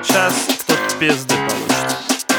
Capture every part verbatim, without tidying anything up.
Сейчас кто-то пизды получит.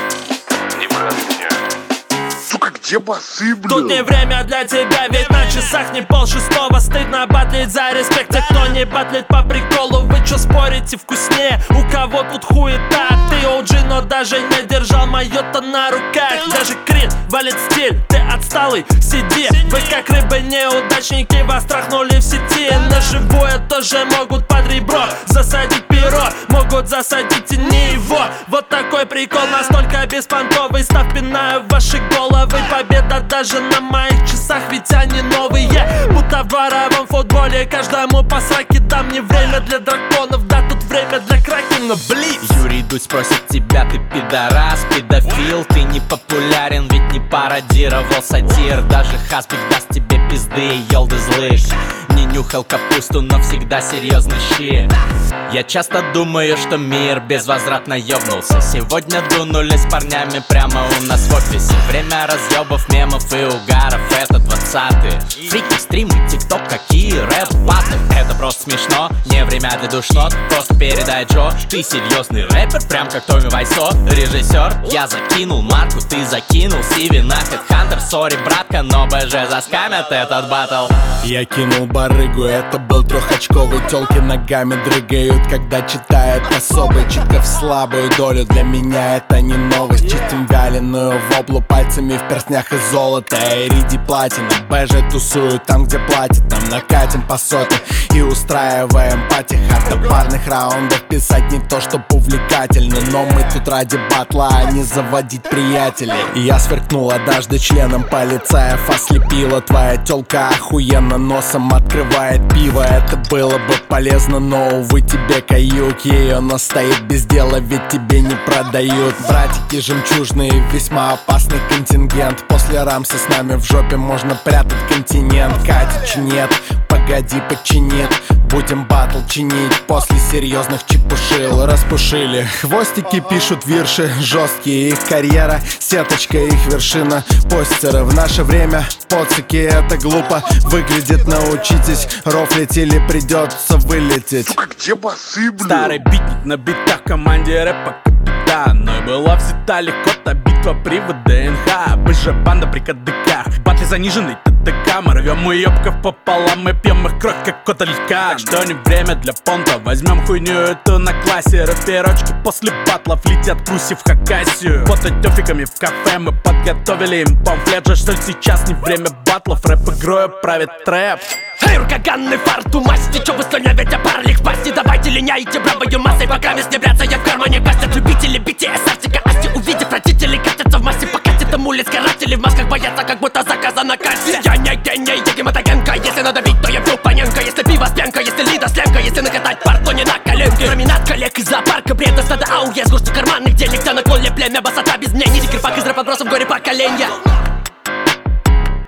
Не брат меня. Сука, где басы, блядь? Тут не время для тебя, ведь на часах не пол шестого. Стыдно батлить за респект, те, кто не батлит по приколу. Вы чё спорите, вкуснее? У кого тут хуета? Ты о джи, но даже не держал моё-то на руках. Даже Крид валит стиль, ты отсталый, сиди. Вы как рыбы неудачники, вас трахнули в сети. На живое тоже могут под ребро засадить перо, могут засадить и не его. Вот такой прикол, настолько беспонтовый. Став пинаю ваши головы. Победа даже на моих часах, ведь они новые. Будто в дворовом футболе, каждому по сраке. Дам не время для драконов, да тут время для кракена, блиц. Юрий Дудь спросит тебя, ты пидорас, педофил. Ты не популярен, ведь не пародировал сатир. Даже Хасбик даст тебе пизды, елды злыш. Не нюхал капусту, но всегда серьезный щит. Я часто думаю, что мир безвозвратно ёбнулся. Сегодня дунули с парнями прямо у нас в офисе. Время разъебов, мемов и угаров, это двадцатые. Фрики, стримы, тикток, какие рэп-баты. Это просто смешно, не время для душнот. Просто передай Джо, ты серьезный рэпер, прям как Томми Вайсо. Режиссер, я закинул марку, ты закинул Сиви на Хедхантер. Сори, братка, но БЖ заскамят этот батл. Я кинул барыгу, это был трехочковый. Тёлки ногами дрыгают, когда читают особый. Читка в слабую долю, для меня это не новость. Чистим вяленую воблу пальцами в перстнях из золота. Эриди платина, БЖ тусуют там, где платят. Нам накатим по сотне и устраиваем пати. До парных раундов писать не то, чтоб увлекательно, но мы тут ради батла, а не заводить приятелей. И я сверкнул однажды членом полицаев, ослепила. Твоя тёлка охуенно носом открывает пиво. Это было бы полезно, но, увы, тебе каюк. Ее нос стоит без дела, ведь тебе не продают. Братики жемчужные, весьма опасный контингент. После рамса с нами в жопе можно прятать континент. Катич нет, погоди, подчинит. Будем батл чинить после серьезных чепушил. Распушили, хвостики пишут вирши жесткие. Их карьера, сеточка, их вершина. Постеры в наше время, поцики, это глупо выглядит. Научитесь рофлить или придется вылететь. Сука, где басы, блядь? Старый битник на битах в команде рэпа капитан. Но и была взята легко та битва при ВДНХ. БЖ банда при КДК, в батле заниженный ТТК. Мы рвем уебков пополам, мы пьем их кровь как кота лька. Так что не время для понта, возьмем хуйню эту на классе. Рэперочки после батлов летят круси в Хакасию. Потать офиками в кафе, мы подготовили им памфлет же, что сейчас не время батлов. Рэп игрой правит трэп. Эй, рукоганный фарту масти, чё вы слюнявите парлик в пасти? Давайте линяйте бравою массой, пока не снебрятся, я в кармане гастят. Любители би ти эс, Артика, Асти, увидев родителей, катятся в массе. Покатит им улиц каратели, в масках боятся, как будто заказа на кассе. Я не гений, я гематогенка, если надо бить, то я бью паненка. Если пиво с пьянка, если лида слемка, если накатать пар, то не на коленке. Променад коллег из зоопарка, бреда стада, ау, я сгущу карманных денег. Тебя на коле племя, басата без мнений, дикий рпак из рэп-отбросов, горе поколения.